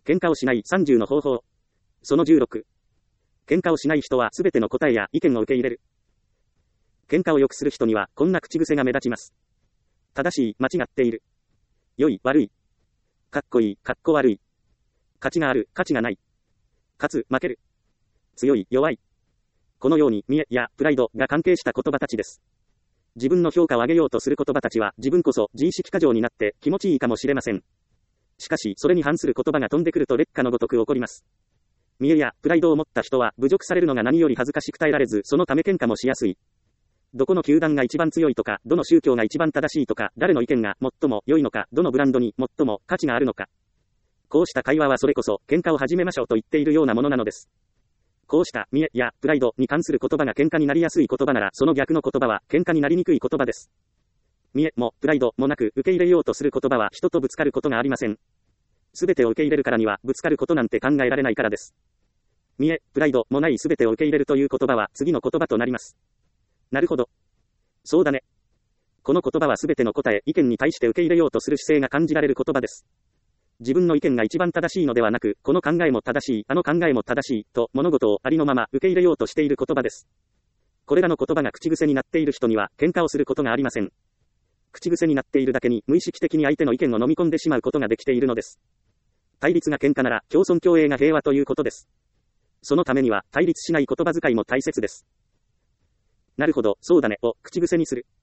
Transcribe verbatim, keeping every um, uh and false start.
喧嘩をしないさんじゅうの方法。そのじゅうろく。喧嘩をしない人はすべての答えや意見を受け入れる。喧嘩を良くする人にはこんな口癖が目立ちます。正しい、間違っている。良い、悪い。かっこいい、かっこ悪い。価値がある、価値がない。勝つ、負ける。強い、弱い。このように見栄やプライドが関係した言葉たちです。自分の評価を上げようとする言葉たちは自分こそ自意識過剰になって気持ちいいかもしれません。しかしそれに反する言葉が飛んでくると劣化のごとく起こります。見栄やプライドを持った人は侮辱されるのが何より恥ずかしく耐えられず、そのため喧嘩もしやすい。どこの球団が一番強いとか、どの宗教が一番正しいとか、誰の意見が最も良いのか、どのブランドに最も価値があるのか。こうした会話はそれこそ喧嘩を始めましょうと言っているようなものなのです。こうした見栄やプライドに関する言葉が喧嘩になりやすい言葉なら、その逆の言葉は喧嘩になりにくい言葉です。見栄もプライドもなく受け入れようとする言葉は人とぶつかることがありません。すべてを受け入れるからにはぶつかることなんて考えられないからです。見栄、プライドもないすべてを受け入れるという言葉は次の言葉となります。なるほど。そうだね。この言葉はすべての答え、意見に対して受け入れようとする姿勢が感じられる言葉です。自分の意見が一番正しいのではなく、この考えも正しい、あの考えも正しい、と物事をありのまま受け入れようとしている言葉です。これらの言葉が口癖になっている人には喧嘩をすることがありません。口癖になっているだけに無意識的に相手の意見を飲み込んでしまうことができているのです。対立が喧嘩なら共存共栄が平和ということです。そのためには対立しない言葉遣いも大切です。なるほど、そうだねを口癖にする。